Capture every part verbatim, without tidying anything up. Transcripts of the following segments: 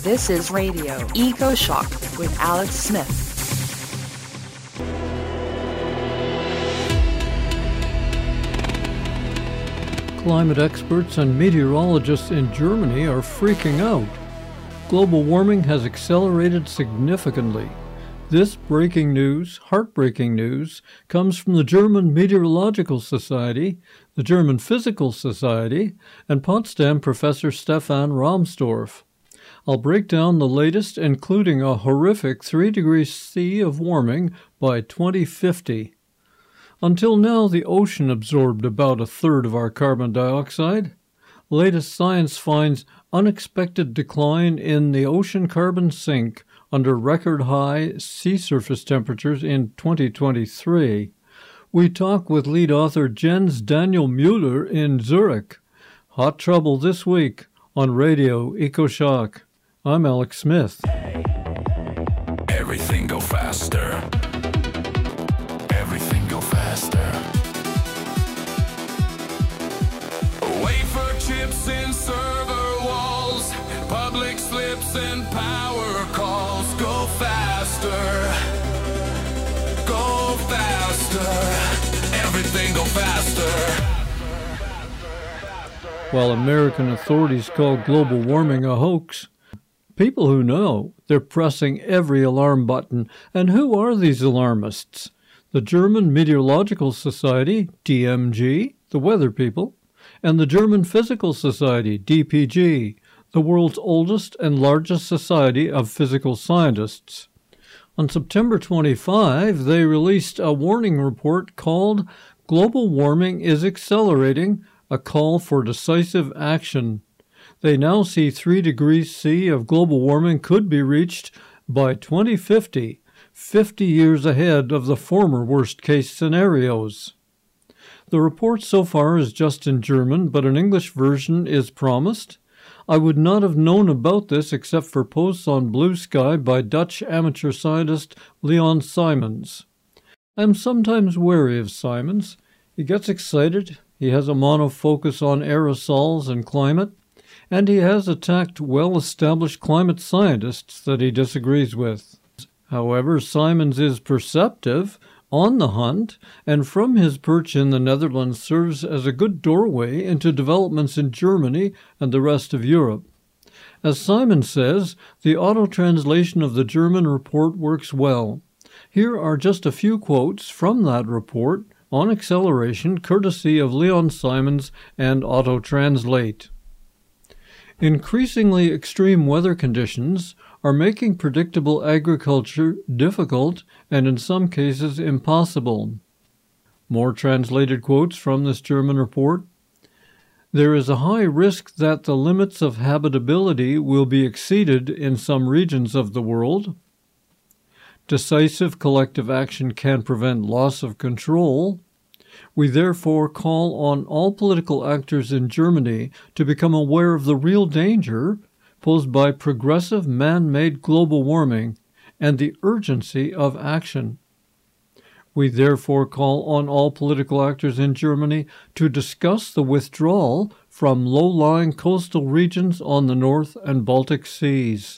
This is Radio Eco Shock with Alex Smith. Climate experts and meteorologists in Germany are freaking out. Global warming has accelerated significantly. This breaking news, heartbreaking news, comes from the German Meteorological Society, the German Physical Society, and Potsdam professor Stefan Rahmstorf. I'll break down the latest, including a horrific three degrees C of warming by twenty fifty. Until now, the ocean absorbed about a third of our carbon dioxide. Latest science finds unexpected decline in the ocean carbon sink under record-high sea surface temperatures in twenty twenty-three. We talk with lead author Jens Daniel Mueller in Zurich. Hot trouble this week on Radio EcoShock. I'm Alex Smith. Everything go faster. Everything go faster. Wafer chips in server walls. Public slips and power calls. Go faster. Go faster. Everything go faster. While American authorities call global warming a hoax, people who know, they're pressing every alarm button. And who are these alarmists? The German Meteorological Society, D M G, the weather people, and the German Physical Society, D P G, the world's oldest and largest society of physical scientists. On September twenty-fifth, they released a warning report called Global Warming is Accelerating, a Call for Decisive Action. They now see three degrees C of global warming could be reached by twenty fifty, fifty years ahead of the former worst-case scenarios. The report so far is just in German, but an English version is promised. I would not have known about this except for posts on Blue Sky by Dutch amateur scientist Leon Simons. I am sometimes wary of Simons. He gets excited, he has a monofocus on aerosols and climate, and he has attacked well-established climate scientists that he disagrees with. However, Simons is perceptive, on the hunt, and from his perch in the Netherlands serves as a good doorway into developments in Germany and the rest of Europe. As Simon says, the auto-translation of the German report works well. Here are just a few quotes from that report on acceleration, courtesy of Leon Simons and Auto-Translate. Increasingly extreme weather conditions are making predictable agriculture difficult and in some cases impossible. More translated quotes from this German report. There is a high risk that the limits of habitability will be exceeded in some regions of the world. Decisive collective action can prevent loss of control. We therefore call on all political actors in Germany to become aware of the real danger posed by progressive man-made global warming and the urgency of action. We therefore call on all political actors in Germany to discuss the withdrawal from low-lying coastal regions on the North and Baltic Seas.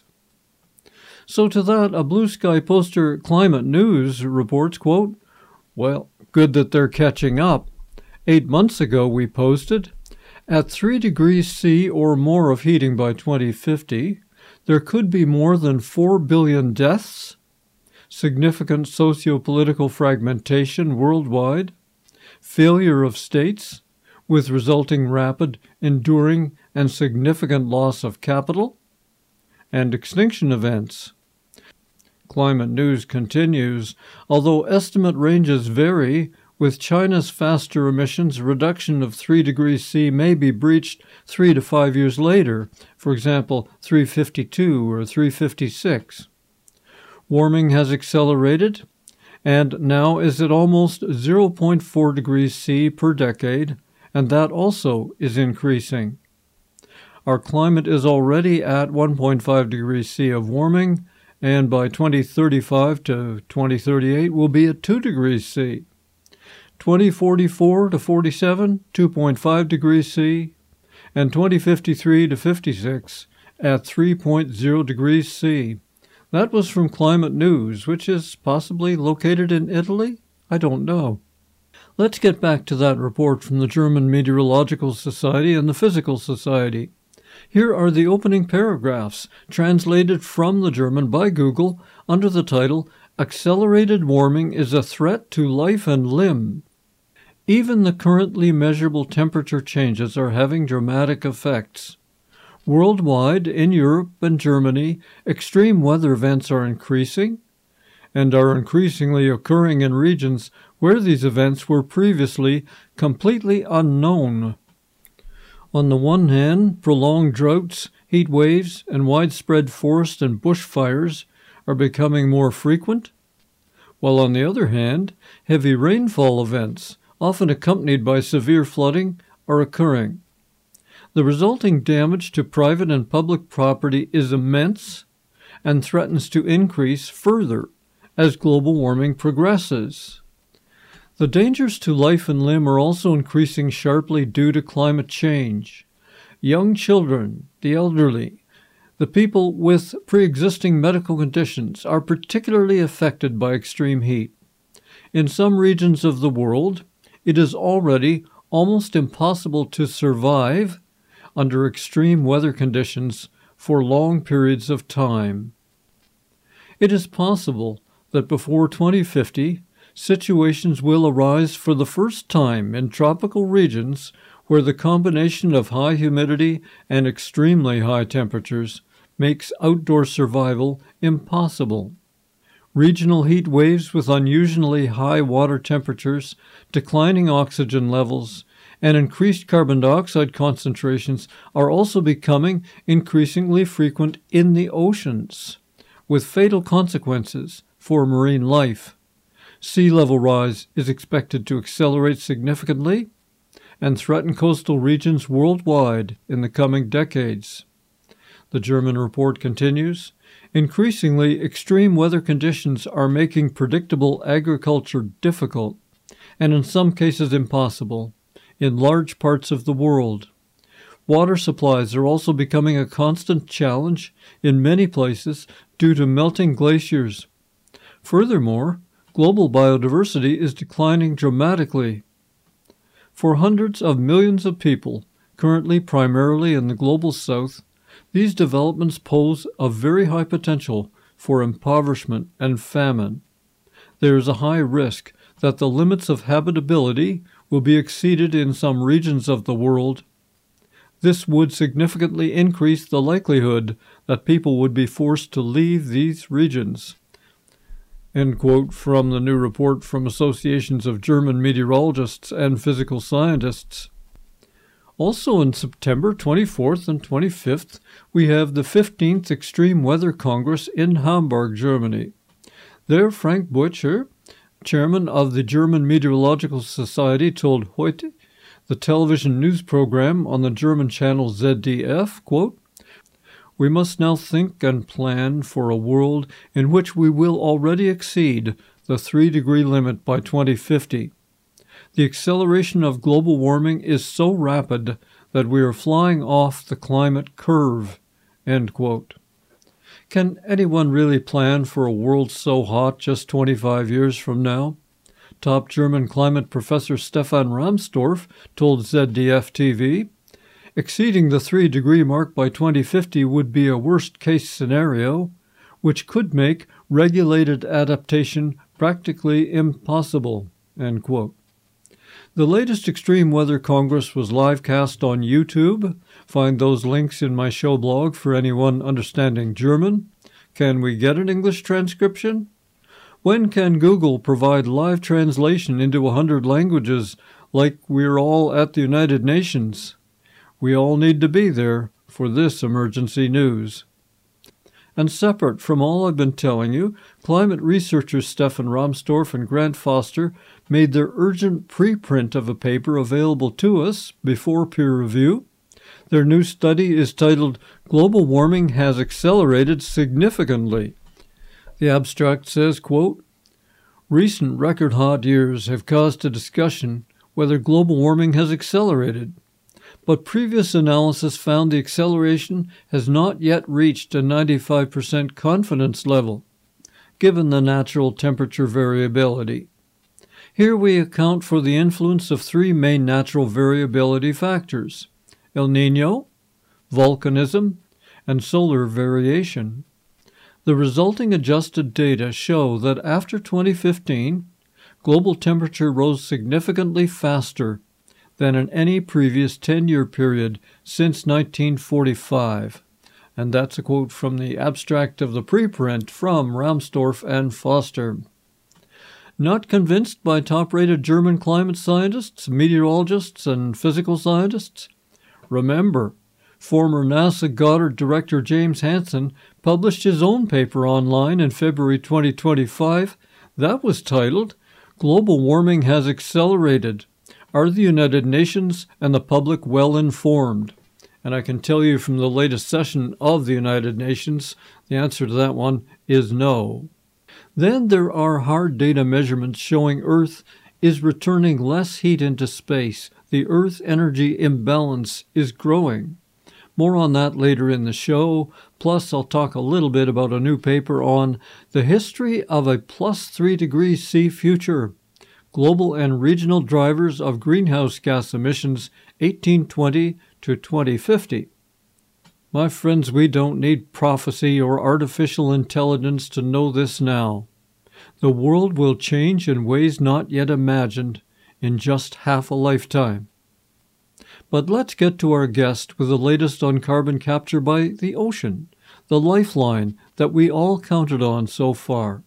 So to that, a Blue Sky poster Climate News reports, quote, well, good that they're catching up. Eight months ago we posted, at three degrees C or more of heating by twenty fifty, there could be more than four billion deaths, significant socio-political fragmentation worldwide, failure of states, with resulting rapid, enduring, and significant loss of capital, and extinction events. Climate News continues, although estimate ranges vary, with China's faster emissions, reduction of three degrees C may be breached three to five years later, for example, three fifty-two or three fifty-six. Warming has accelerated, and now is at almost zero point four degrees C per decade, and that also is increasing. Our climate is already at one point five degrees C of warming, and by twenty thirty-five to twenty thirty-eight will be at two degrees C. twenty forty-four to forty-seven, two point five degrees C, and twenty fifty-three to fifty-six, at three point zero degrees C. That was from Climate News, which is possibly located in Italy? I don't know. Let's get back to that report from the German Meteorological Society and the Physical Society. Here are the opening paragraphs, translated from the German by Google under the title, Accelerated Warming is a Threat to Life and Limb. Even the currently measurable temperature changes are having dramatic effects. Worldwide, in Europe and Germany, extreme weather events are increasing and are increasingly occurring in regions where these events were previously completely unknown. On the one hand, prolonged droughts, heat waves, and widespread forest and bushfires are becoming more frequent, while on the other hand, heavy rainfall events, often accompanied by severe flooding, are occurring. The resulting damage to private and public property is immense and threatens to increase further as global warming progresses. The dangers to life and limb are also increasing sharply due to climate change. Young children, the elderly, the people with pre-existing medical conditions are particularly affected by extreme heat. In some regions of the world, it is already almost impossible to survive under extreme weather conditions for long periods of time. It is possible that before twenty fifty, situations will arise for the first time in tropical regions where the combination of high humidity and extremely high temperatures makes outdoor survival impossible. Regional heat waves with unusually high water temperatures, declining oxygen levels, and increased carbon dioxide concentrations are also becoming increasingly frequent in the oceans, with fatal consequences for marine life. Sea level rise is expected to accelerate significantly and threaten coastal regions worldwide in the coming decades. The German report continues, increasingly extreme weather conditions are making predictable agriculture difficult and in some cases impossible in large parts of the world. Water supplies are also becoming a constant challenge in many places due to melting glaciers. Furthermore, global biodiversity is declining dramatically. For hundreds of millions of people, currently primarily in the global south, these developments pose a very high potential for impoverishment and famine. There is a high risk that the limits of habitability will be exceeded in some regions of the world. This would significantly increase the likelihood that people would be forced to leave these regions. End quote from the new report from associations of German meteorologists and physical scientists. Also on September twenty-fourth and twenty-fifth, we have the fifteenth Extreme Weather Congress in Hamburg, Germany. There, Frank Butcher, chairman of the German Meteorological Society, told Heute, the television news program on the German channel Z D F, quote, "We must now think and plan for a world in which we will already exceed the three-degree limit by twenty fifty. The acceleration of global warming is so rapid that we are flying off the climate curve." End quote. Can anyone really plan for a world so hot just twenty-five years from now? Top German climate professor Stefan Rahmstorf told Z D F T V, "Exceeding the three-degree mark by twenty fifty would be a worst-case scenario, which could make regulated adaptation practically impossible." End quote. The latest Extreme Weather Congress was live-cast on YouTube. Find those links in my show blog for anyone understanding German. Can we get an English transcription? When can Google provide live translation into a hundred languages like we're all at the United Nations? We all need to be there for this emergency news. And separate from all I've been telling you, climate researchers Stefan Rahmstorf and Grant Foster made their urgent preprint of a paper available to us before peer review. Their new study is titled "Global Warming Has Accelerated Significantly." The abstract says, quote, "Recent record hot years have caused a discussion whether global warming has accelerated. but previous analysis found the acceleration has not yet reached a ninety-five percent confidence level, given the natural temperature variability. Here we account for the influence of three main natural variability factors: El Niño, volcanism, and solar variation. The resulting adjusted data show that after twenty fifteen, global temperature rose significantly faster than in any previous ten-year period since nineteen forty-five. And that's a quote from the abstract of the preprint from Ramsdorff and Foster. Not convinced by top-rated German climate scientists, meteorologists, and physical scientists? Remember, former NASA Goddard director James Hansen published his own paper online in February twenty twenty-five that was titled, "Global Warming Has Accelerated. Are the United Nations and the Public Well Informed?" And I can tell you from the latest session of the United Nations, the answer to that one is no. Then there are hard data measurements showing Earth is returning less heat into space. The Earth energy imbalance is growing. More on that later in the show, plus I'll talk a little bit about a new paper on the history of a plus three degrees C future. Global and regional drivers of greenhouse gas emissions eighteen twenty to twenty fifty. My friends, we don't need prophecy or artificial intelligence to know this now. The world will change in ways not yet imagined in just half a lifetime. But let's get to our guest with the latest on carbon capture by the ocean, the lifeline that we all counted on so far.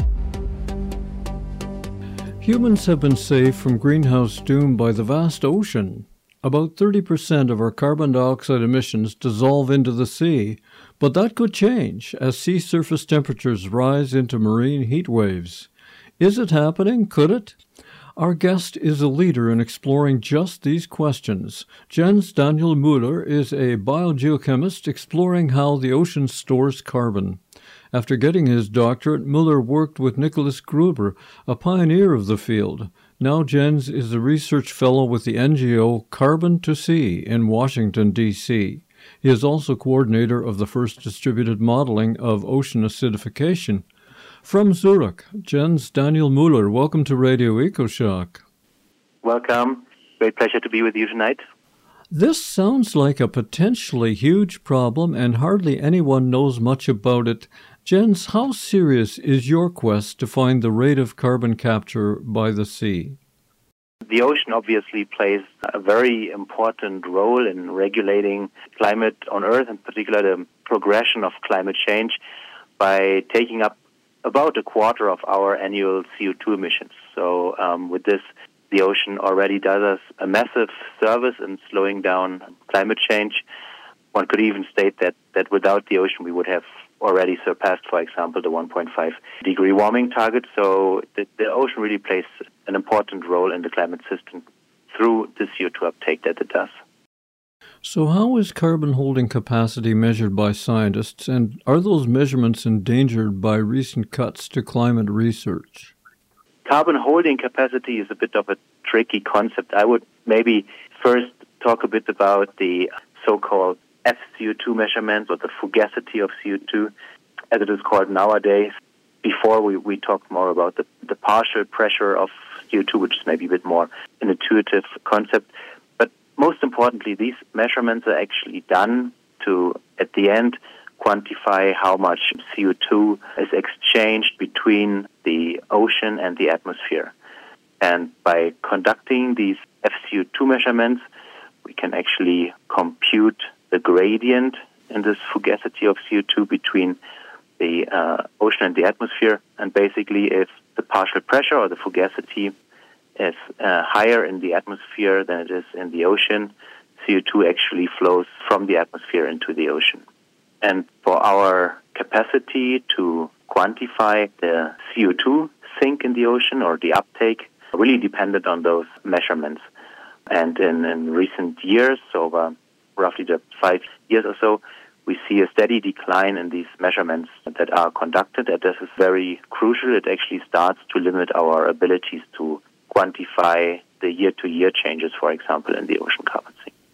Humans have been saved from greenhouse doom by the vast ocean. About thirty percent of our carbon dioxide emissions dissolve into the sea, but that could change as sea surface temperatures rise into marine heat waves. Is it happening? Could it? Our guest is a leader in exploring just these questions. Jens Daniel Müller is a biogeochemist exploring how the ocean stores carbon. After getting his doctorate, Müller worked with Nicholas Gruber, a pioneer of the field. Now Jens is a research fellow with the N G O Carbon to Sea in Washington, D C He is also coordinator of the first distributed modeling of ocean acidification. From Zurich, Jens Daniel Müller, welcome to Radio EcoShock. Welcome. Great pleasure to be with you tonight. This sounds like a potentially huge problem, and hardly anyone knows much about it. Jens, how serious is your quest to find the rate of carbon capture by the sea? The ocean obviously plays a very important role in regulating climate on Earth, in particular the progression of climate change, by taking up about a quarter of our annual C O two emissions. So um, with this, the ocean already does us a massive service in slowing down climate change. One could even state that, that without the ocean, we would have already surpassed, for example, the one point five degree warming target. So the, the ocean really plays an important role in the climate system through the C O two uptake that it does. So how is carbon holding capacity measured by scientists, and are those measurements endangered by recent cuts to climate research? Carbon holding capacity is a bit of a tricky concept. I would maybe first talk a bit about the so-called F C O two measurements, or the fugacity of C O two, as it is called nowadays. Before we, we talked more about the, the partial pressure of C O two, which is maybe a bit more an intuitive concept. But most importantly, these measurements are actually done to, at the end, quantify how much C O two is exchanged between the ocean and the atmosphere. And by conducting these F C O two measurements, we can actually compute the gradient in this fugacity of C O two between the uh, ocean and the atmosphere. And basically, if the partial pressure or the fugacity is uh, higher in the atmosphere than it is in the ocean, C O two actually flows from the atmosphere into the ocean. And for our capacity to quantify the C O two sink in the ocean or the uptake, really depended on those measurements. And in, in recent years, over roughly the five years or so, we see a steady decline in these measurements that are conducted. And this is very crucial. It actually starts to limit our abilities to quantify the year-to-year changes, for example, in the ocean carbon sink.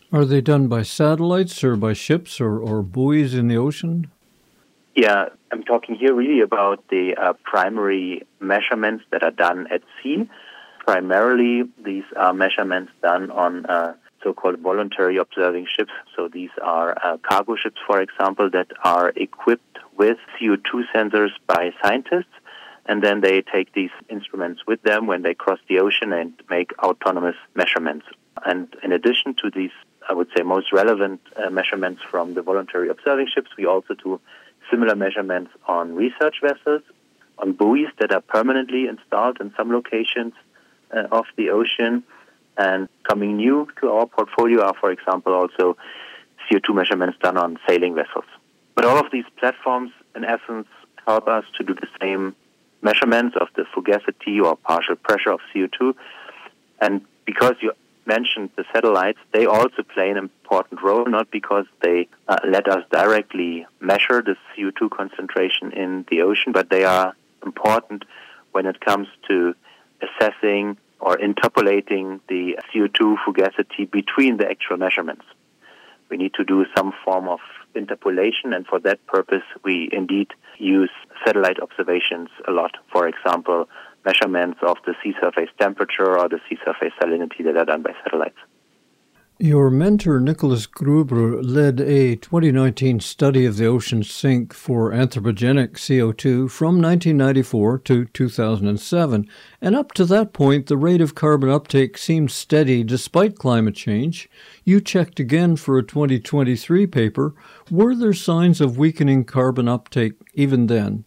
Are they done by satellites or by ships or, or buoys in the ocean? Yeah, I'm talking here really about the uh, primary measurements that are done at sea. Primarily, these are measurements done on uh, so-called voluntary observing ships. So these are uh, cargo ships, for example, that are equipped with C O two sensors by scientists, and then they take these instruments with them when they cross the ocean and make autonomous measurements. And in addition to these, I would say, most relevant uh, measurements from the voluntary observing ships, we also do similar measurements on research vessels, on buoys that are permanently installed in some locations uh, of the ocean. And coming new to our portfolio are, for example, also C O two measurements done on sailing vessels. But all of these platforms, in essence, help us to do the same measurements of the fugacity or partial pressure of C O two. And because you mentioned the satellites, they also play an important role, not because they uh, let us directly measure the C O two concentration in the ocean, but they are important when it comes to assessing or interpolating the C O two fugacity between the actual measurements. We need to do some form of interpolation, and for that purpose, we indeed use satellite observations a lot. For example, measurements of the sea surface temperature or the sea surface salinity that are done by satellites. Your mentor, Nicholas Gruber, led a twenty nineteen study of the ocean sink for anthropogenic C O two from nineteen ninety-four to two thousand seven, and up to that point the rate of carbon uptake seemed steady despite climate change. You checked again for a twenty twenty-three paper. Were there signs of weakening carbon uptake even then?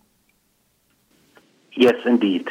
Yes, indeed.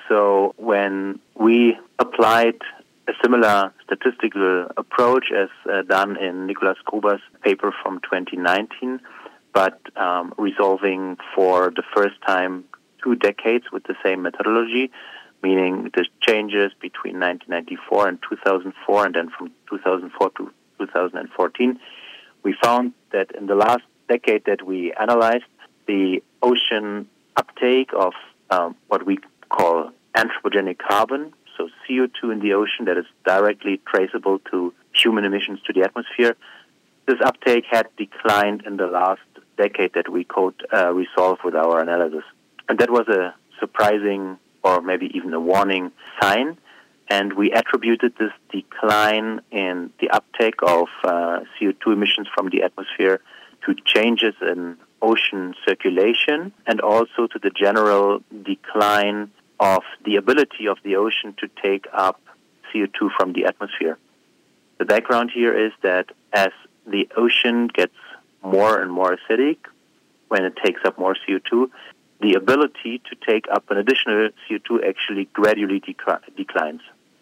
So when we applied a similar statistical approach as uh, done in Nicholas Gruber's paper from twenty nineteen, but um, resolving for the first time two decades with the same methodology, meaning the changes between nineteen ninety-four and two thousand four, and then from two thousand four to two thousand fourteen, we found that in the last decade that we analyzed, the ocean uptake of um, what we call anthropogenic carbon, so C O two in the ocean that is directly traceable to human emissions to the atmosphere, this uptake had declined in the last decade that we could uh, resolve with our analysis. And that was a surprising or maybe even a warning sign. And we attributed this decline in the uptake of uh, C O two emissions from the atmosphere to changes in ocean circulation and also to the general decline of the ability of the ocean to take up C O two from the atmosphere. The background here is that as the ocean gets more and more acidic, when it takes up more C O two, the ability to take up an additional C O two actually gradually decri- declines.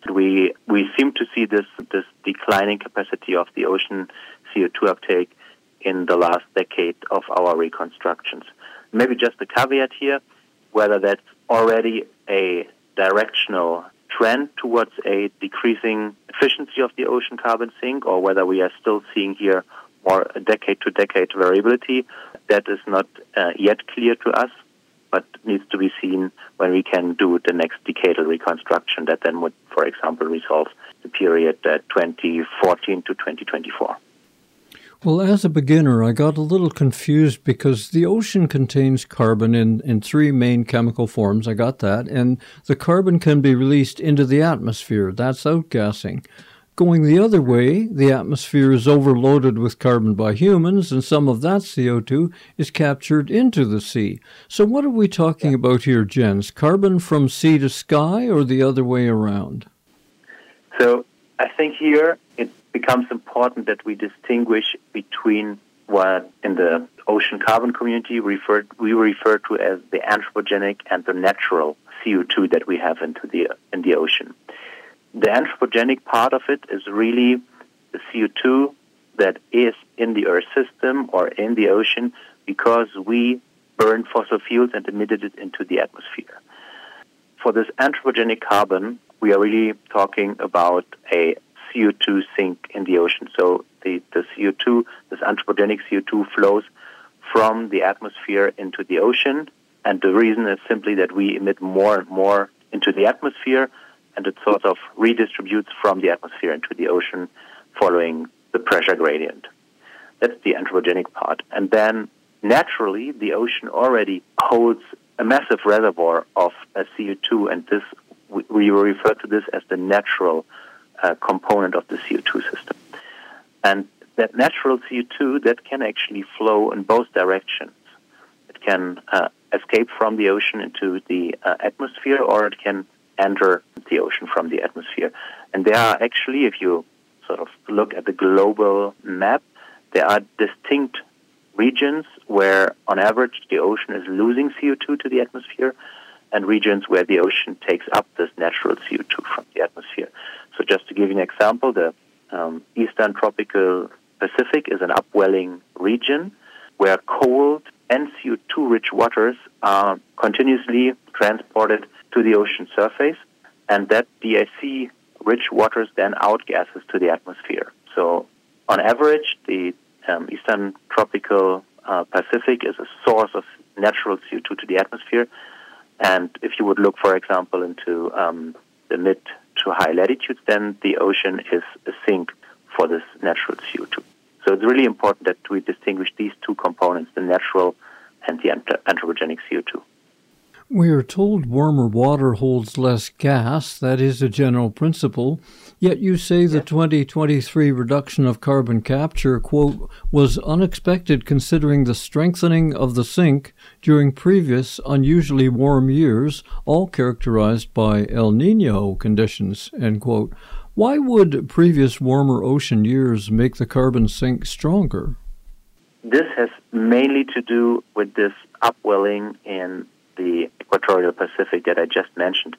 We we seem to see this this declining capacity of the ocean C O two uptake in the last decade of our reconstructions. Maybe just a caveat here, whether that's already a directional trend towards a decreasing efficiency of the ocean carbon sink, or whether we are still seeing here more decade-to-decade variability, that is not uh, yet clear to us, but needs to be seen when we can do the next decadal reconstruction that then would, for example, resolve the period uh, twenty fourteen to twenty twenty-four. Well, as a beginner, I got a little confused because the ocean contains carbon in, in three main chemical forms. I got that. And the carbon can be released into the atmosphere. That's outgassing. Going the other way, the atmosphere is overloaded with carbon by humans, and some of that C O two is captured into the sea. So what are we talking yeah. about here, Jens? Carbon from sea to sky or the other way around? So I think here it becomes important that we distinguish between what in the ocean carbon community referred, we refer to as the anthropogenic and the natural C O two that we have into the in the ocean. The anthropogenic part of it is really the C O two that is in the Earth system or in the ocean because we burned fossil fuels and emitted it into the atmosphere. For this anthropogenic carbon, we are really talking about a C O two sink in the ocean. So the, the C O two, this anthropogenic C O two flows from the atmosphere into the ocean. And the reason is simply that we emit more and more into the atmosphere, and it sort of redistributes from the atmosphere into the ocean following the pressure gradient. That's the anthropogenic part. And then naturally, the ocean already holds a massive reservoir of uh, C O two, and this we, we refer to this as the natural uh, component of the C O two system. And that natural C O two, that can actually flow in both directions. It can uh, escape from the ocean into the uh, atmosphere, or it can enter the ocean from the atmosphere. And there are actually, if you sort of look at the global map, there are distinct regions where, on average, the ocean is losing C O two to the atmosphere, and regions where the ocean takes up this natural C O two from the atmosphere. So just to give you an example, the um, Eastern Tropical Pacific is an upwelling region where cold and C O two-rich waters are continuously transported to the ocean surface, and that D I C-rich waters then outgases to the atmosphere. So on average, the um, Eastern Tropical uh, Pacific is a source of natural C O two to the atmosphere. And if you would look, for example, into um, the mid to high latitudes, then the ocean is a sink for this natural C O two. So it's really important that we distinguish these two components, the natural and the anthropogenic C O two. We are told warmer water holds less gas. That is a general principle. Yet you say the twenty twenty-three reduction of carbon capture, quote, was unexpected considering the strengthening of the sink during previous unusually warm years, all characterized by El Niño conditions, end quote. Why would previous warmer ocean years make the carbon sink stronger? This has mainly to do with this upwelling in the equatorial Pacific that I just mentioned.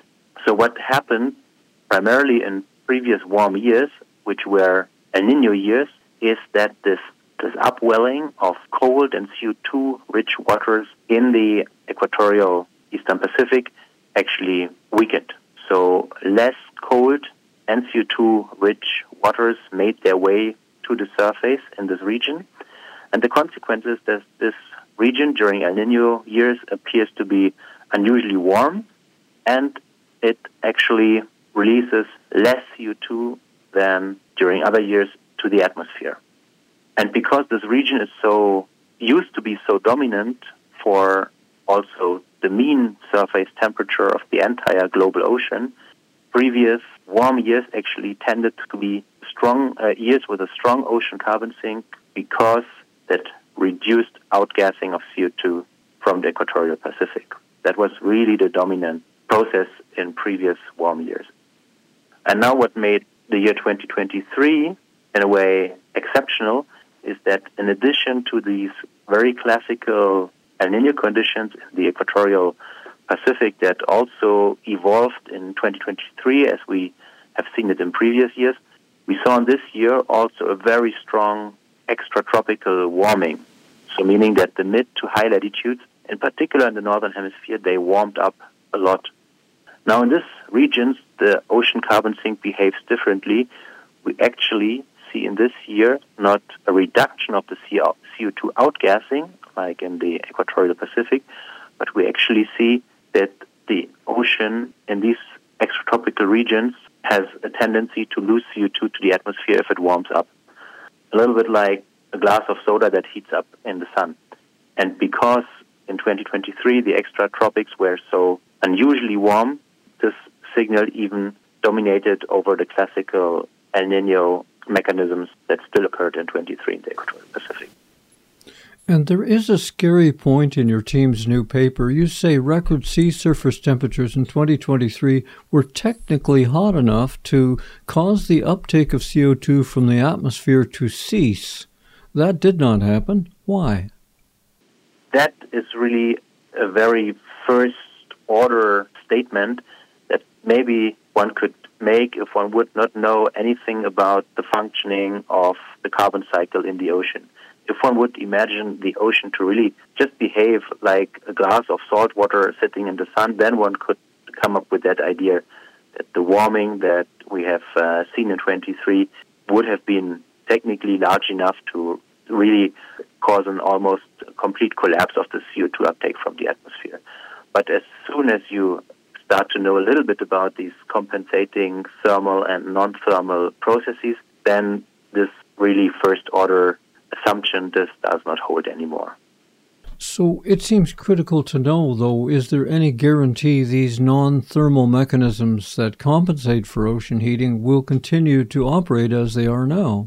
So what happened primarily in previous warm years, which were El Niño years, is that this, this upwelling of cold and C O two-rich waters in the equatorial Eastern Pacific actually weakened. So less cold and C O two-rich waters made their way to the surface in this region. And the consequence is that this region during El Niño years appears to be unusually warm, and it actually releases less C O two than during other years to the atmosphere. And because this region is so used to be so dominant for also the mean surface temperature of the entire global ocean, previous warm years actually tended to be strong uh, years with a strong ocean carbon sink because that reduced outgassing of C O two from the equatorial Pacific. That was really the dominant process in previous warm years. And now what made the year twenty twenty-three, in a way, exceptional is that in addition to these very classical El Niño conditions in the equatorial Pacific that also evolved in twenty twenty-three as we have seen it in previous years, we saw in this year also a very strong extratropical warming. So meaning that the mid to high latitudes, in particular in the northern hemisphere, they warmed up a lot. Now in these regions, the ocean carbon sink behaves differently. We actually see in this year not a reduction of the C O two outgassing, like in the equatorial Pacific, but we actually see that the ocean in these extratropical regions has a tendency to lose C O two to the atmosphere if it warms up. A little bit like a glass of soda that heats up in the sun. And because in twenty twenty-three the extratropics were so unusually warm, this signal even dominated over the classical El Niño mechanisms that still occurred in twenty-three in the equatorial Pacific. And there is a scary point in your team's new paper. You say record sea surface temperatures in twenty twenty-three were technically hot enough to cause the uptake of C O two from the atmosphere to cease. That did not happen. Why? That is really a very first-order statement that maybe one could make if one would not know anything about the functioning of the carbon cycle in the ocean. If one would imagine the ocean to really just behave like a glass of salt water sitting in the sun, then one could come up with that idea that the warming that we have uh, seen in twenty-three would have been technically large enough to really cause an almost complete collapse of the C O two uptake from the atmosphere. But as soon as you start to know a little bit about these compensating thermal and non-thermal processes, then this really first-order assumption, this does not hold anymore. So it seems critical to know, though, is there any guarantee these non-thermal mechanisms that compensate for ocean heating will continue to operate as they are now?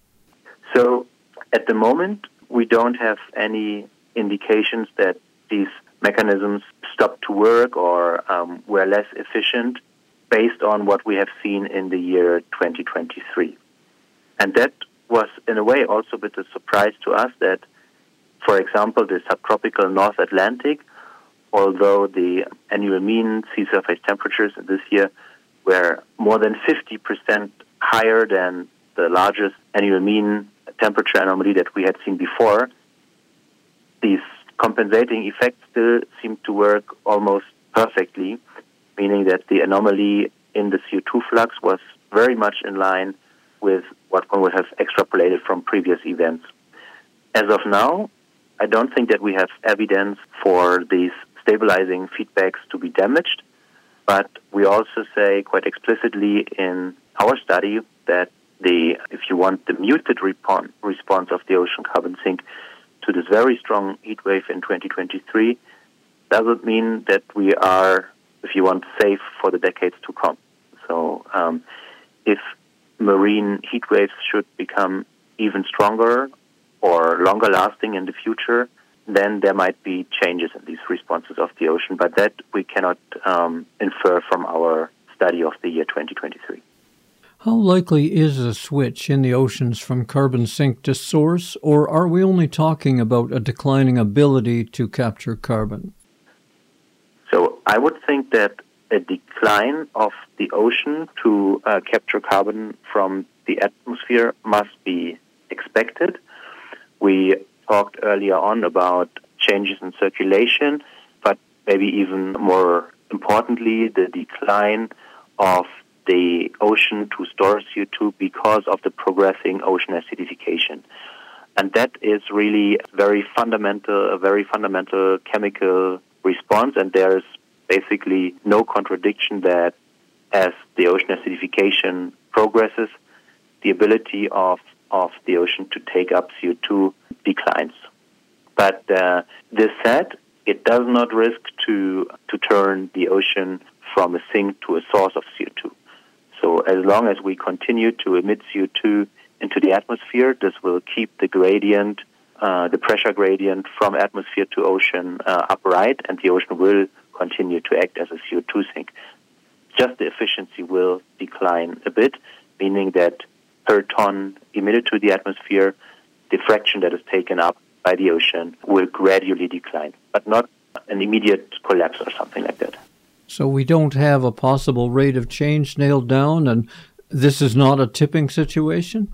So at the moment, we don't have any indications that these mechanisms stopped to work or um, were less efficient based on what we have seen in the year twenty twenty-three. And that was, in a way, also a bit of a surprise to us that, for example, the subtropical North Atlantic, although the annual mean sea surface temperatures this year were more than fifty percent higher than the largest annual mean temperature anomaly that we had seen before, these compensating effects still seem to work almost perfectly, meaning that the anomaly in the C O two flux was very much in line with what one would have extrapolated from previous events. As of now, I don't think that we have evidence for these stabilizing feedbacks to be damaged, but we also say quite explicitly in our study that the, if you want, the muted response response of the ocean carbon sink to this very strong heat wave in twenty twenty-three doesn't mean that we are, if you want, safe for the decades to come. So um, if marine heat waves should become even stronger or longer lasting in the future, then there might be changes in these responses of the ocean. But that we cannot um, infer from our study of the year twenty twenty-three. How likely is a switch in the oceans from carbon sink to source, or are we only talking about a declining ability to capture carbon? So I would think that a decline of the ocean to uh, capture carbon from the atmosphere must be expected. We talked earlier on about changes in circulation, but maybe even more importantly, the decline of the ocean to store C O two because of the progressing ocean acidification. And that is really very fundamental, a very fundamental chemical response, and there is basically no contradiction that as the ocean acidification progresses, the ability of, of the ocean to take up C O two declines. But uh, this said, it does not risk to to turn the ocean from a sink to a source of C O two. So as long as we continue to emit C O two into the atmosphere, this will keep the gradient, uh, the pressure gradient from atmosphere to ocean uh, upright, and the ocean will continue to act as a C O two sink. Just the efficiency will decline a bit, meaning that per ton emitted to the atmosphere, the fraction that is taken up by the ocean will gradually decline, but not an immediate collapse or something like that. So we don't have a possible rate of change nailed down, and this is not a tipping situation?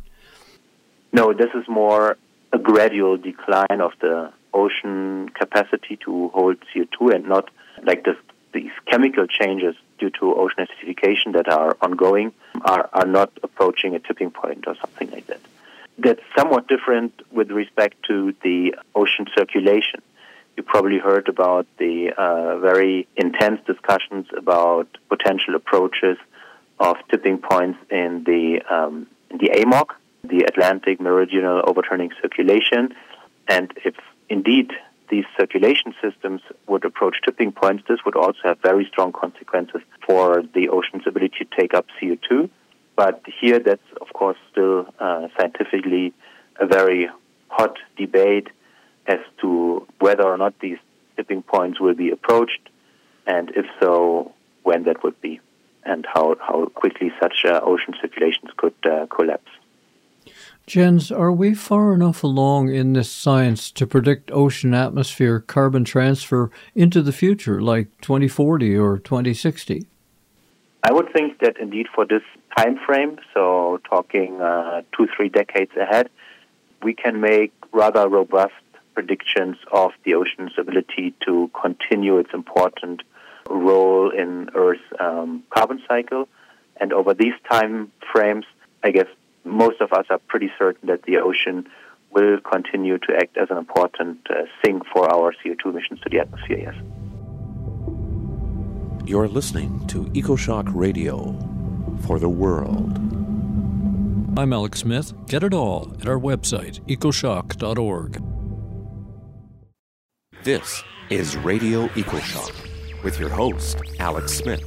No, this is more a gradual decline of the ocean capacity to hold C O two, and not like this, these chemical changes due to ocean acidification that are ongoing are, are not approaching a tipping point or something like that. That's somewhat different with respect to the ocean circulation. You probably heard about the uh, very intense discussions about potential approaches of tipping points in the um, in the A M O C, the Atlantic Meridional Overturning Circulation. And if indeed these circulation systems would approach tipping points, this would also have very strong consequences for the ocean's ability to take up C O two. But here that's, of course, still uh, scientifically a very hot debate as to whether or not these tipping points will be approached, and if so, when that would be, and how, how quickly such uh, ocean circulations could uh, collapse. Jens, are we far enough along in this science to predict ocean atmosphere carbon transfer into the future, like twenty forty or twenty sixty? I would think that indeed for this time frame, so talking uh, two, three decades ahead, we can make rather robust predictions of the ocean's ability to continue its important role in Earth's um, carbon cycle. And over these time frames, I guess most of us are pretty certain that the ocean will continue to act as an important uh, sink for our C O two emissions to the atmosphere, yes. You're listening to EcoShock Radio for the world. I'm Alex Smith. Get it all at our website, ecoshock dot org. This is Radio EcoShock with your host, Alex Smith.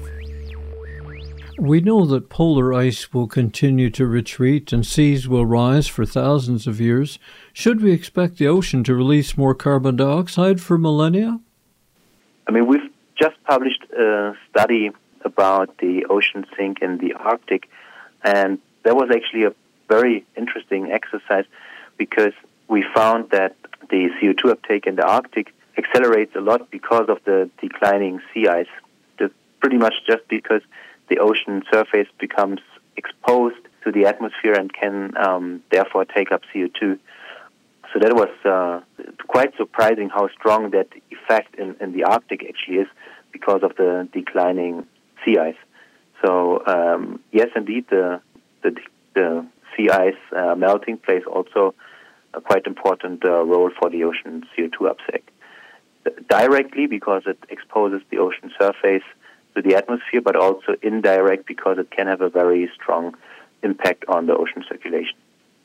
We know that polar ice will continue to retreat and seas will rise for thousands of years. Should we expect the ocean to release more carbon dioxide for millennia? I mean, we've just published a study about the ocean sink in the Arctic, and that was actually a very interesting exercise because we found that the C O two uptake in the Arctic accelerates a lot because of the declining sea ice. That's pretty much just because the ocean surface becomes exposed to the atmosphere and can um, therefore take up C O two. So that was uh, quite surprising how strong that effect in, in the Arctic actually is because of the declining sea ice. So um, yes, indeed, the the, the sea ice uh, melting plays also a quite important uh, role for the ocean C O two uptake. Directly because it exposes the ocean surface to the atmosphere, but also indirect because it can have a very strong impact on the ocean circulation.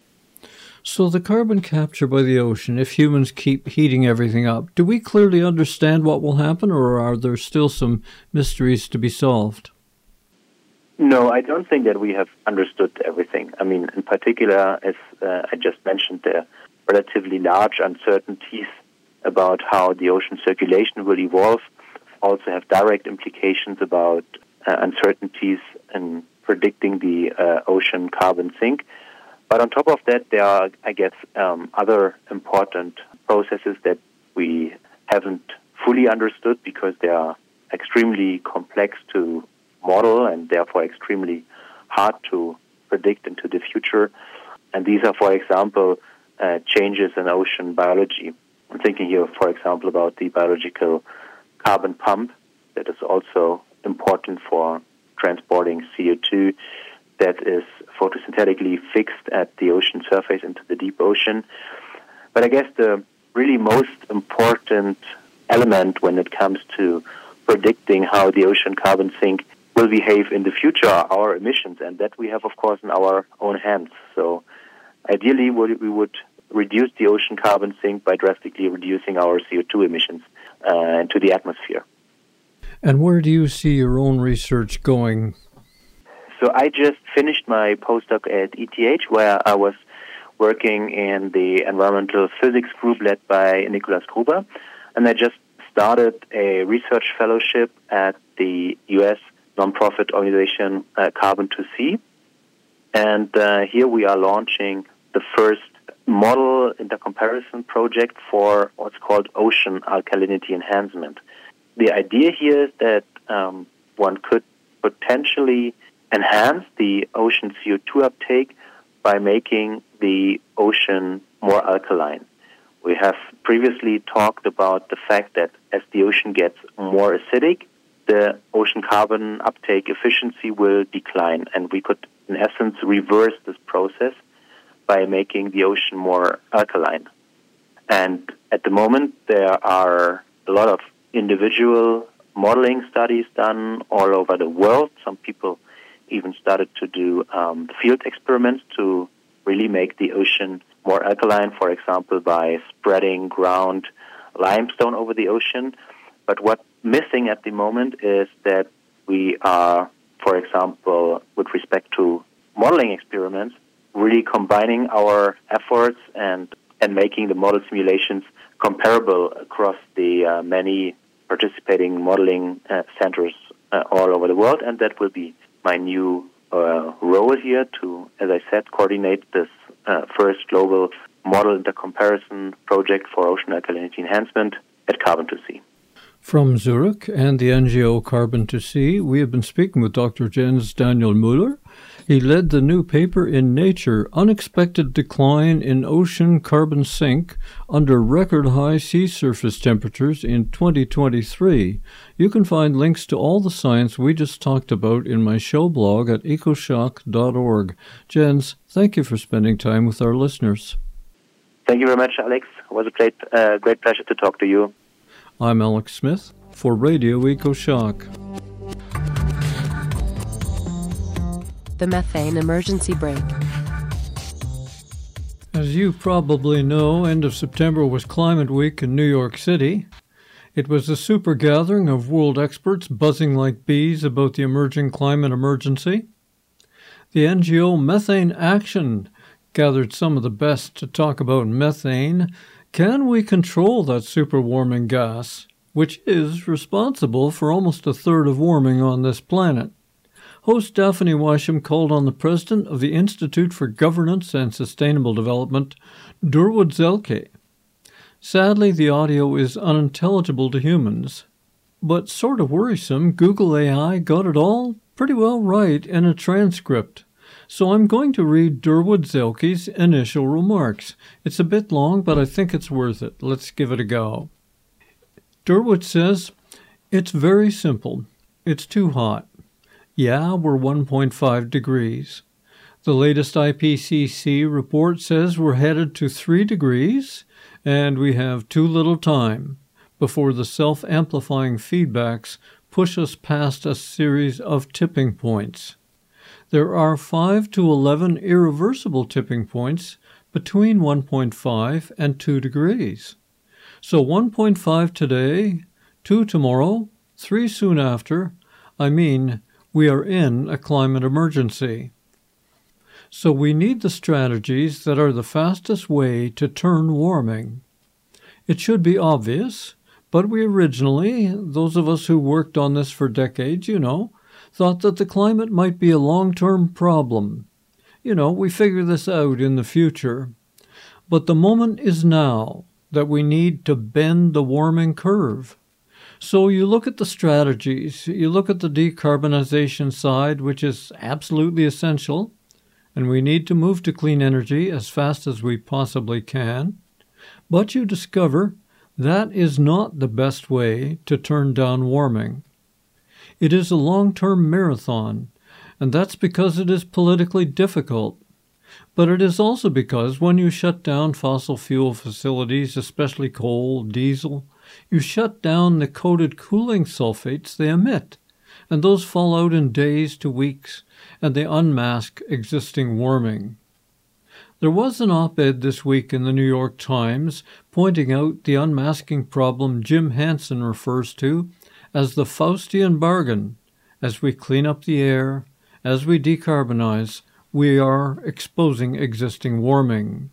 So the carbon capture by the ocean, if humans keep heating everything up, do we clearly understand what will happen, or are there still some mysteries to be solved? No, I don't think that we have understood everything. I mean, in particular, as uh, I just mentioned, there are relatively large uncertainties about how the ocean circulation will evolve, also have direct implications about uh, uncertainties in predicting the uh, ocean carbon sink. But on top of that, there are, I guess, um, other important processes that we haven't fully understood because they are extremely complex to model and therefore extremely hard to predict into the future. And these are, for example, uh, changes in ocean biology. I'm thinking here, for example, about the biological carbon pump that is also important for transporting C O two that is photosynthetically fixed at the ocean surface into the deep ocean. But I guess the really most important element when it comes to predicting how the ocean carbon sink will behave in the future are our emissions, and that we have, of course, in our own hands. So ideally, we would reduce the ocean carbon sink by drastically reducing our C O two emissions uh, into the atmosphere. And where do you see your own research going? So I just finished my postdoc at E T H, where I was working in the environmental physics group led by Nicholas Gruber, and I just started a research fellowship at the U S nonprofit organization uh, Carbon to Sea. And uh, here we are launching the first model intercomparison project for what's called ocean alkalinity enhancement. The idea here is that um, one could potentially enhance the ocean C O two uptake by making the ocean more alkaline. We have previously talked about the fact that as the ocean gets more acidic, the ocean carbon uptake efficiency will decline, and we could, in essence, reverse this process by making the ocean more alkaline. And at the moment, there are a lot of individual modeling studies done all over the world. Some people even started to do um, field experiments to really make the ocean more alkaline, for example, by spreading ground limestone over the ocean. But what's missing at the moment is that we are, for example, with respect to modeling experiments, really combining our efforts and, and making the model simulations comparable across the uh, many participating modeling uh, centers uh, all over the world. And that will be my new uh, role here to, as I said, coordinate this uh, first global model intercomparison project for ocean alkalinity enhancement at Carbon to Sea. From Zurich and the N G O Carbon to Sea, we have been speaking with Doctor Jens Daniel Müller. He led the new paper in Nature, Unexpected Decline in Ocean Carbon Sink Under Record-High Sea Surface Temperatures in twenty twenty-three. You can find links to all the science we just talked about in my show blog at ecoshock dot org. Jens, thank you for spending time with our listeners. Thank you very much, Alex. It was a great, uh, great pleasure to talk to you. I'm Alex Smith for Radio EcoShock. The Methane Emergency Brake. you probably know, end of September was Climate Week in New York City. It was a super gathering of world experts buzzing like bees about the emerging climate emergency. The N G O Methane Action gathered some of the best to talk about methane. Can we control that superwarming gas, which is responsible for almost a third of warming on this planet? Host Daphne Weisham called on the president of the Institute for Governance and Sustainable Development, Durwood Zelke. Sadly, the audio is unintelligible to humans, but sort of worrisome. Google A I got it all pretty well right in a transcript. So I'm going to read Durwood Zelke's initial remarks. It's a bit long, but I think it's worth it. Let's give it a go. Durwood says, "It's very simple. It's too hot. Yeah, we're one point five degrees. The latest I P C C report says we're headed to three degrees, and we have too little time before the self-amplifying feedbacks push us past a series of tipping points. There are five to eleven irreversible tipping points between one point five and two degrees. So one point five today, two tomorrow, three soon after. I mean, we are in a climate emergency. So we need the strategies that are the fastest way to turn warming. It should be obvious, but we originally, those of us who worked on this for decades, you know, thought that the climate might be a long-term problem. You know, we figure this out in the future. But the moment is now that we need to bend the warming curve. So you look at the strategies, you look at the decarbonization side, which is absolutely essential, and we need to move to clean energy as fast as we possibly can. But you discover that is not the best way to turn down warming. It is a long-term marathon, and that's because it is politically difficult. But it is also because when you shut down fossil fuel facilities, especially coal, diesel, you shut down the coated cooling sulfates they emit, and those fall out in days to weeks, and they unmask existing warming. There was an op-ed this week in the New York Times pointing out the unmasking problem Jim Hansen refers to as the Faustian bargain. As we clean up the air, as we decarbonize, we are exposing existing warming.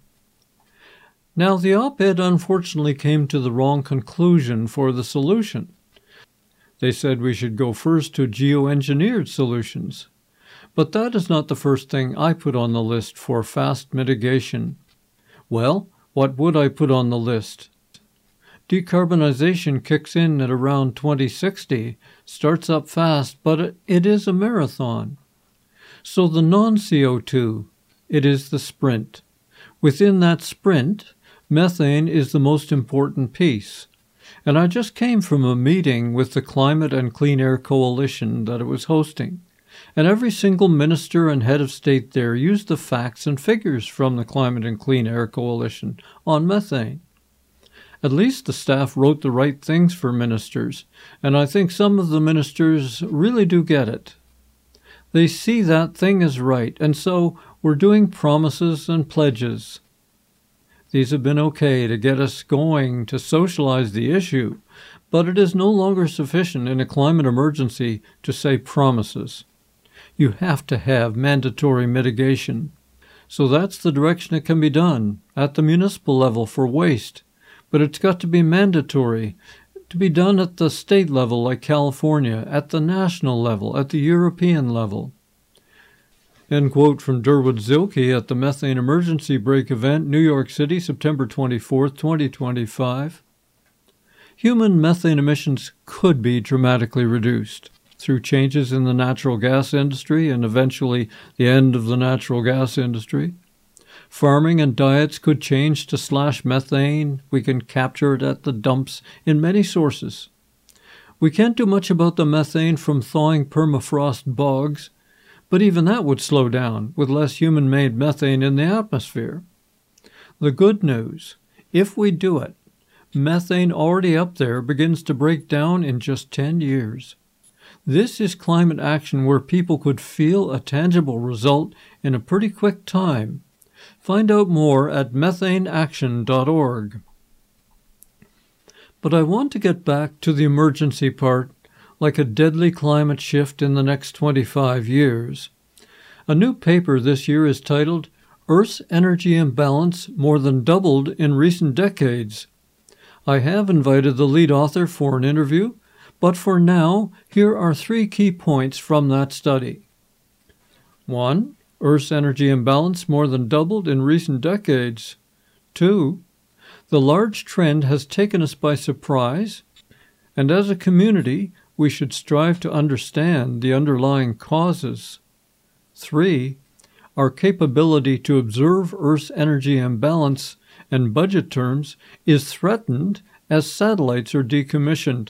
Now, the op-ed unfortunately came to the wrong conclusion for the solution. They said we should go first to geoengineered solutions. But that is not the first thing I put on the list for fast mitigation. Well, what would I put on the list? Decarbonization kicks in at around twenty sixty, starts up fast, but it is a marathon. So the non-C O two, it is the sprint. Within that sprint, methane is the most important piece. And I just came from a meeting with the Climate and Clean Air Coalition that it was hosting. And every single minister and head of state there used the facts and figures from the Climate and Clean Air Coalition on methane. At least the staff wrote the right things for ministers, and I think some of the ministers really do get it. They see that thing as right, and so we're doing promises and pledges. These have been okay to get us going to socialize the issue, but it is no longer sufficient in a climate emergency to say promises. You have to have mandatory mitigation. So that's the direction it can be done, at the municipal level for waste. But it's got to be mandatory, to be done at the state level like California, at the national level, at the European level. End quote from Durwood Zelke at the Methane Emergency Break event, New York City, September twenty-fourth, twenty twenty-five. Human methane emissions could be dramatically reduced through changes in the natural gas industry and eventually the end of the natural gas industry. Farming and diets could change to slash methane. We can capture it at the dumps in many sources. We can't do much about the methane from thawing permafrost bogs, but even that would slow down with less human-made methane in the atmosphere. The good news, if we do it, methane already up there begins to break down in just ten years. This is climate action where people could feel a tangible result in a pretty quick time. Find out more at methane action dot org. But I want to get back to the emergency part, like a deadly climate shift in the next twenty-five years. A new paper this year is titled Earth's Energy Imbalance More Than Doubled in Recent Decades. I have invited the lead author for an interview, but for now, here are three key points from that study. One, Earth's energy imbalance more than doubled in recent decades. Two, the large trend has taken us by surprise, and as a community, we should strive to understand the underlying causes. Three, our capability to observe Earth's energy imbalance in budget terms is threatened as satellites are decommissioned.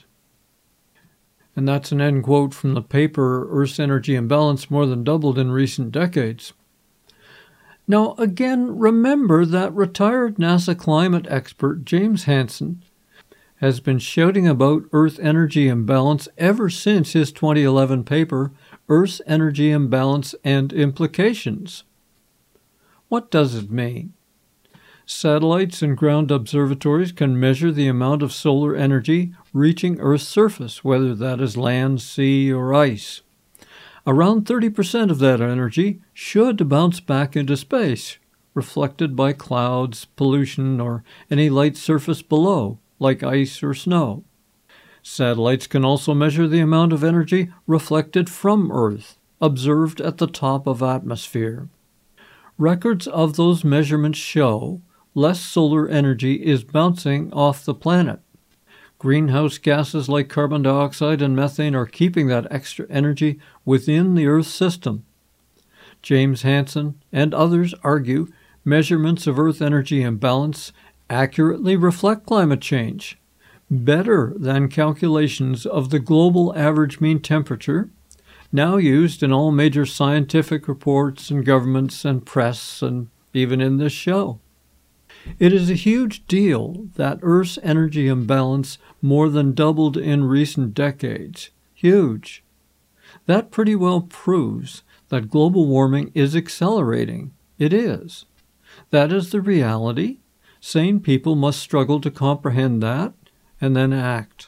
And that's an end quote from the paper, Earth's Energy Imbalance More Than Doubled in Recent Decades. Now, again, remember that retired NASA climate expert James Hansen has been shouting about Earth energy imbalance ever since his twenty eleven paper, Earth's Energy Imbalance and Implications. What does it mean? Satellites and ground observatories can measure the amount of solar energy reaching Earth's surface, whether that is land, sea, or ice. Around thirty percent of that energy should bounce back into space, reflected by clouds, pollution, or any light surface below, like ice or snow. Satellites can also measure the amount of energy reflected from Earth, observed at the top of atmosphere. Records of those measurements show less solar energy is bouncing off the planet. Greenhouse gases like carbon dioxide and methane are keeping that extra energy within the Earth system. James Hansen and others argue measurements of Earth energy imbalance accurately reflect climate change, better than calculations of the global average mean temperature, now used in all major scientific reports and governments and press and even in this show. It is a huge deal that Earth's energy imbalance more than doubled in recent decades. Huge. That pretty well proves that global warming is accelerating. It is. That is the reality. Sane people must struggle to comprehend that and then act.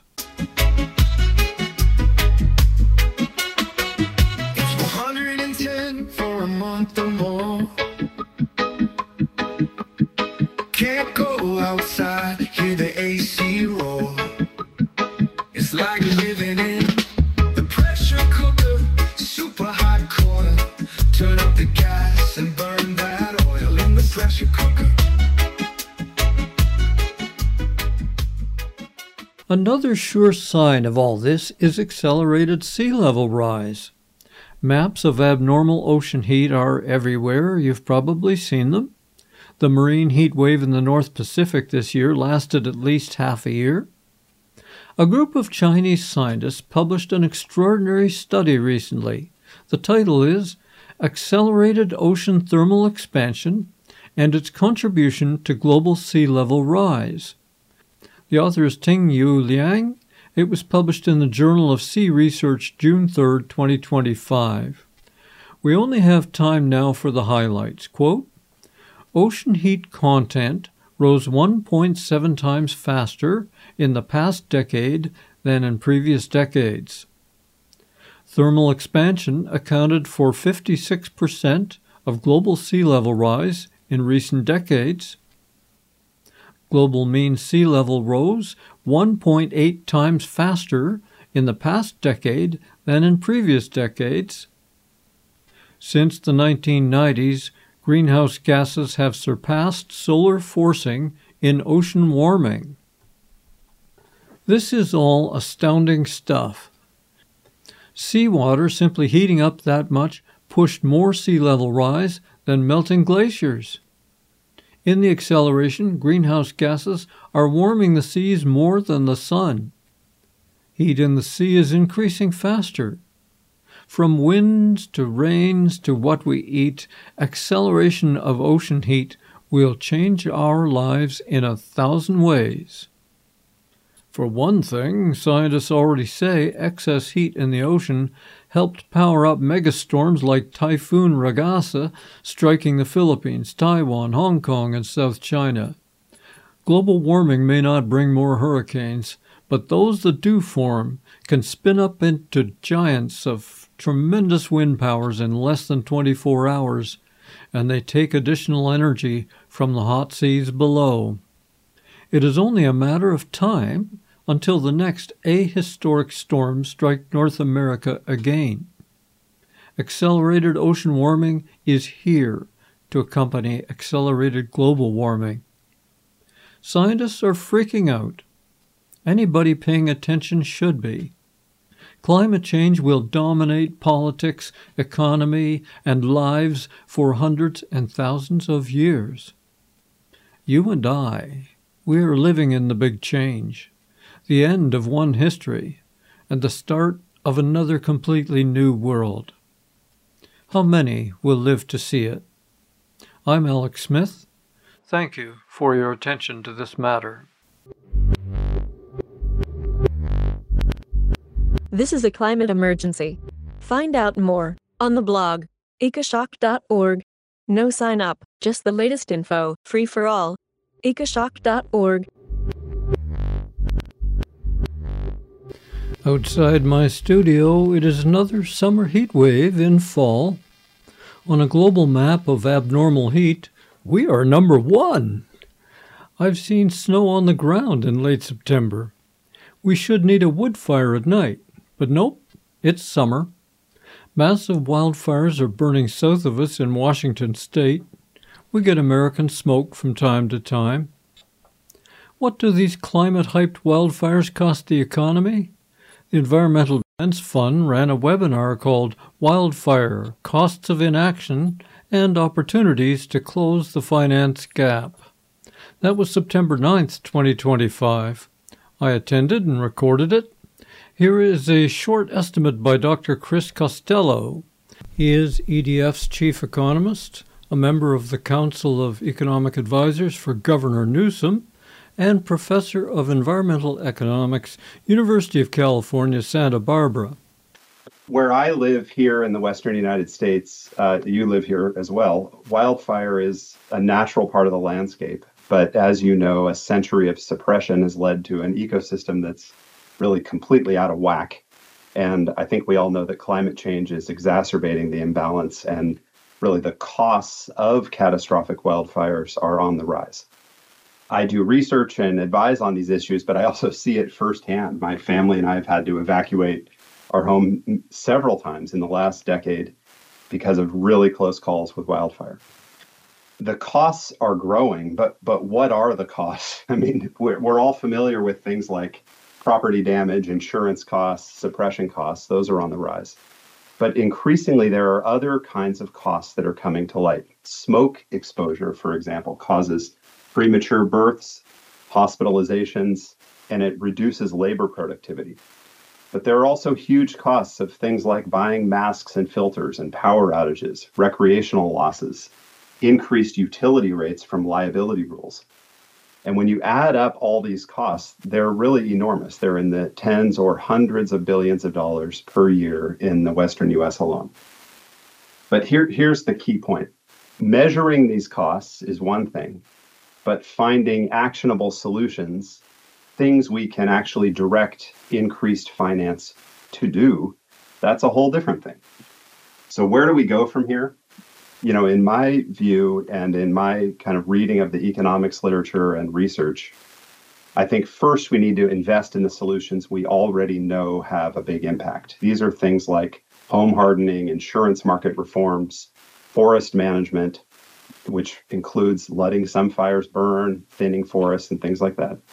It's one hundred ten for a month or more. Can't go outside, hear the A C roar. It's like living in the pressure cooker, super hot corner. Turn up the gas and burn that oil in the pressure cooker. Another sure sign of all this is accelerated sea level rise. Maps of abnormal ocean heat are everywhere. You've probably seen them. The marine heat wave in the North Pacific this year lasted at least half a year. A group of Chinese scientists published an extraordinary study recently. The title is Accelerated Ocean Thermal Expansion and Its Contribution to Global Sea Level Rise. The author is Ting-Yu Liang. It was published in the Journal of Sea Research June third, twenty twenty-five. We only have time now for the highlights. Quote, ocean heat content rose one point seven times faster in the past decade than in previous decades. Thermal expansion accounted for fifty-six percent of global sea level rise in recent decades. Global mean sea level rose one point eight times faster in the past decade than in previous decades. Since the nineteen nineties, greenhouse gases have surpassed solar forcing in ocean warming. This is all astounding stuff. Seawater simply heating up that much pushed more sea level rise than melting glaciers. In the acceleration, greenhouse gases are warming the seas more than the sun. Heat in the sea is increasing faster. From winds to rains to what we eat, acceleration of ocean heat will change our lives in a thousand ways. For one thing, scientists already say excess heat in the ocean helped power up megastorms like Typhoon Ragasa, striking the Philippines, Taiwan, Hong Kong, and South China. Global warming may not bring more hurricanes, but those that do form can spin up into giants of tremendous wind powers in less than twenty-four hours, and they take additional energy from the hot seas below. It is only a matter of time until the next ahistoric storm strike North America again. Accelerated ocean warming is here to accompany accelerated global warming. Scientists are freaking out. Anybody paying attention should be. Climate change will dominate politics, economy, and lives for hundreds and thousands of years. You and I, we are living in the big change, the end of one history, and the start of another completely new world. How many will live to see it? I'm Alex Smith. Thank you for your attention to this matter. This is a climate emergency. Find out more on the blog, ecoshock dot org. No sign up, just the latest info, free for all. ecoshock dot org. Outside my studio, it is another summer heat wave in fall. On a global map of abnormal heat, we are number one. I've seen snow on the ground in late September. We should need a wood fire at night, but nope, it's summer. Massive wildfires are burning south of us in Washington state. We get American smoke from time to time. What do these climate-hyped wildfires cost the economy? The Environmental Defense Fund ran a webinar called Wildfire, Costs of Inaction and Opportunities to Close the Finance Gap. That was September ninth, twenty twenty-five. I attended and recorded it. Here is a short estimate by Doctor Chris Costello. He is E D F's chief economist, a member of the Council of Economic Advisors for Governor Newsom, and professor of environmental economics, University of California, Santa Barbara. Where I live here in the western United States, uh, you live here as well, wildfire is a natural part of the landscape. But as you know, a century of suppression has led to an ecosystem that's really completely out of whack. And I think we all know that climate change is exacerbating the imbalance, and really the costs of catastrophic wildfires are on the rise. I do research and advise on these issues, but I also see it firsthand. My family and I have had to evacuate our home several times in the last decade because of really close calls with wildfire. The costs are growing, but but what are the costs? I mean, we're, we're all familiar with things like property damage, insurance costs, suppression costs. Those are on the rise. But increasingly, there are other kinds of costs that are coming to light. Smoke exposure, for example, causes premature births, hospitalizations, and it reduces labor productivity. But there are also huge costs of things like buying masks and filters and power outages, recreational losses, increased utility rates from liability rules. And when you add up all these costs, they're really enormous. They're in the tens or hundreds of billions of dollars per year in the Western U S alone. But here, here's the key point. Measuring these costs is one thing, but finding actionable solutions, things we can actually direct increased finance to do, that's a whole different thing. So where do we go from here? You know, in my view and in my kind of reading of the economics literature and research, I think first we need to invest in the solutions we already know have a big impact. These are things like home hardening, insurance market reforms, forest management, which includes letting some fires burn, thinning forests, and things like that.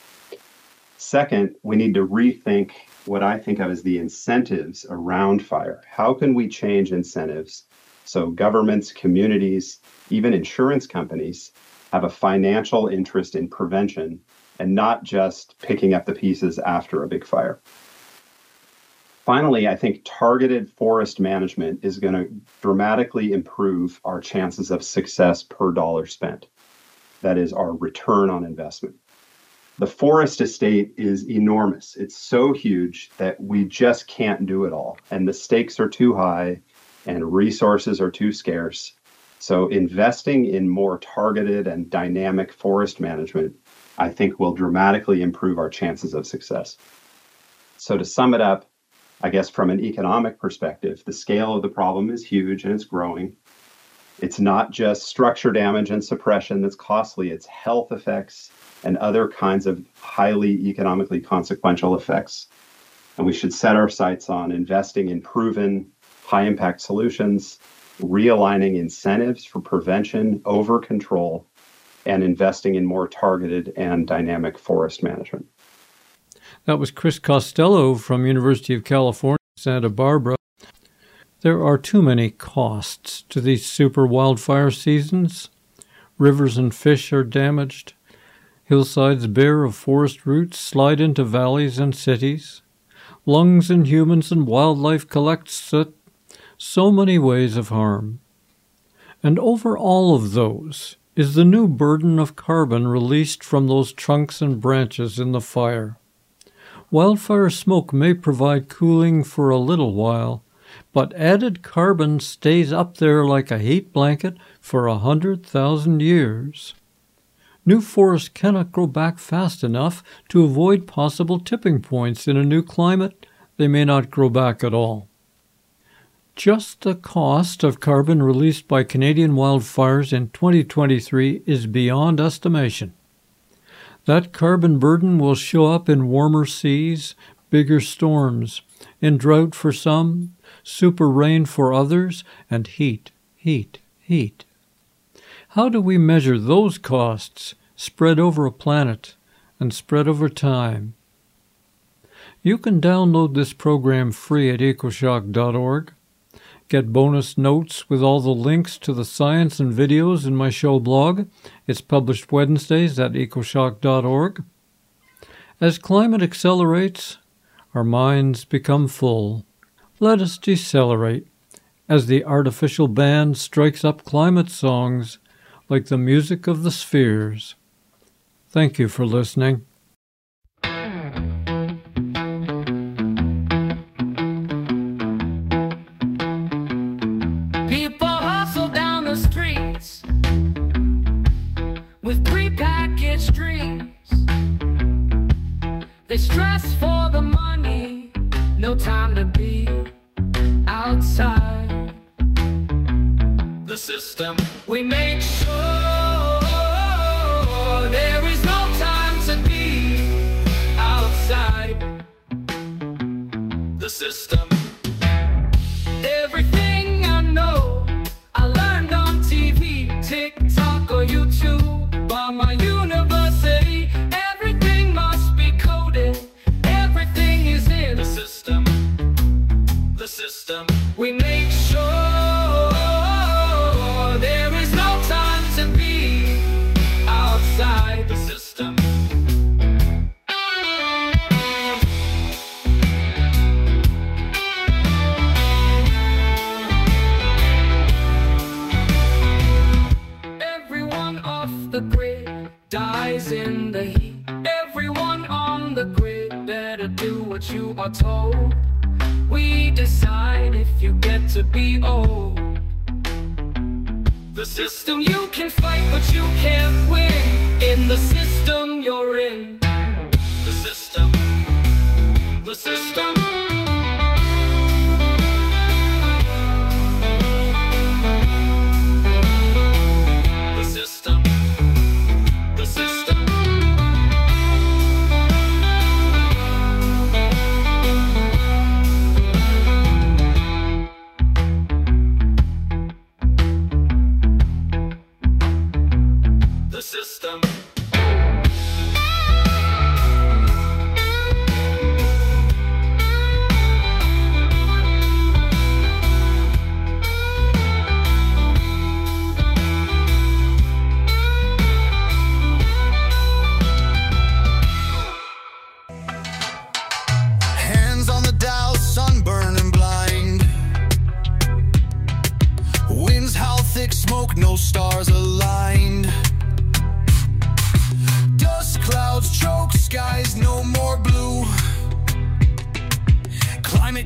Second, we need to rethink what I think of as the incentives around fire. How can we change incentives so governments, communities, even insurance companies have a financial interest in prevention and not just picking up the pieces after a big fire? Finally, I think targeted forest management is going to dramatically improve our chances of success per dollar spent. That is our return on investment. The forest estate is enormous. It's so huge that we just can't do it all. And the stakes are too high and resources are too scarce. So investing in more targeted and dynamic forest management, I think, will dramatically improve our chances of success. So to sum it up, I guess from an economic perspective, the scale of the problem is huge and it's growing. It's not just structure damage and suppression that's costly, it's health effects and other kinds of highly economically consequential effects. And we should set our sights on investing in proven high-impact solutions, realigning incentives for prevention over control, and investing in more targeted and dynamic forest management. That was Chris Costello from University of California, Santa Barbara. There are too many costs to these super wildfire seasons. Rivers and fish are damaged. Hillsides bare of forest roots slide into valleys and cities. Lungs in humans and wildlife collect soot. So many ways of harm. And over all of those is the new burden of carbon released from those trunks and branches in the fire. Wildfire smoke may provide cooling for a little while, but added carbon stays up there like a heat blanket for a hundred thousand years. New forests cannot grow back fast enough to avoid possible tipping points in a new climate. They may not grow back at all. Just the cost of carbon released by Canadian wildfires in twenty twenty-three is beyond estimation. That carbon burden will show up in warmer seas, bigger storms, in drought for some, super rain for others, and heat, heat, heat. How do we measure those costs spread over a planet and spread over time? You can download this program free at ecoshock dot org. Get bonus notes with all the links to the science and videos in my show blog. It's published Wednesdays at ecoshock dot org. As climate accelerates, our minds become full. Let us decelerate as the artificial band strikes up climate songs like the music of the spheres. Thank you for listening. People hustle down the streets with prepackaged dreams. They stress for the money, no time to be outside the system. We make sure there is no time to be outside the system. Everything I know, I learned on T V, TikTok or YouTube, by my university. Everything must be coded, everything is in the system. The system. We make sure there is no time to be outside the system. Everyone off the grid dies in the heat. Everyone on the grid better do what you are told. We decide if you get to be old. The system you can fight, but you can't win. In the system you're in. The system. The system. The system. The system. The system.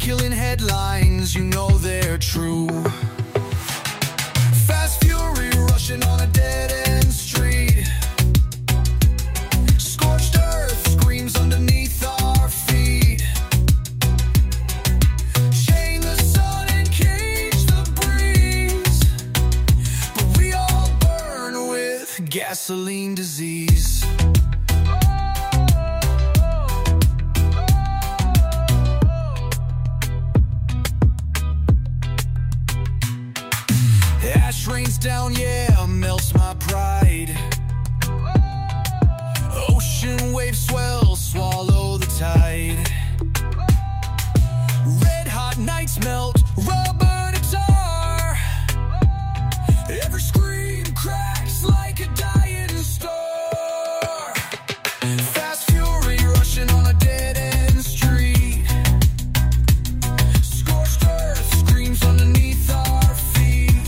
killing headlines, you know they're true. Fast fury rushing on a dead-end street. Scorched earth screams underneath our feet. Chain the sun and cage the breeze, but we all burn with gasoline disease. Ash rains down, yeah, melts my pride. Ocean waves swell, swallow the tide. Red hot nights melt, rubber to tar. Every screen cracks like a dying star. Fast fury rushing on a dead-end street. Scorched earth screams underneath our feet.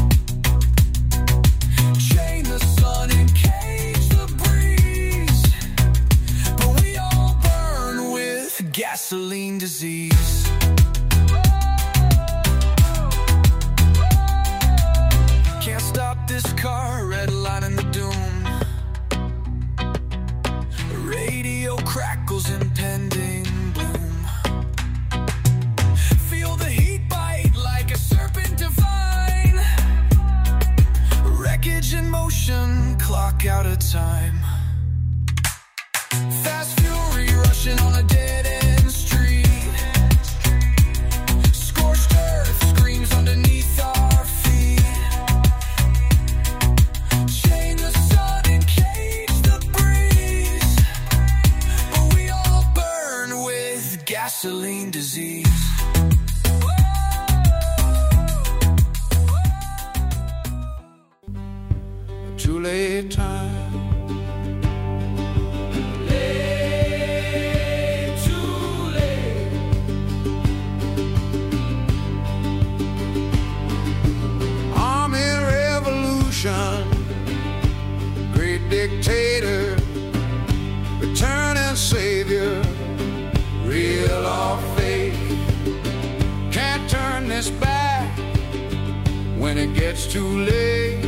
Chain the sun and cage the breeze, but we all burn with gasoline disease. Can't stop this car, red line in the doom. Radio crackles impending bloom. Feel the heat bite like a serpent divine. Wreckage in motion, clock out of time. Fast fury rushing on a dead-end street. Scorched earth screams underneath our feet. Chain the sun and cage the breeze, but we all burn with gasoline disease. Too late time. Late, too late. Army revolution, great dictator, returning savior, real or fake. Can't turn this back when it gets too late.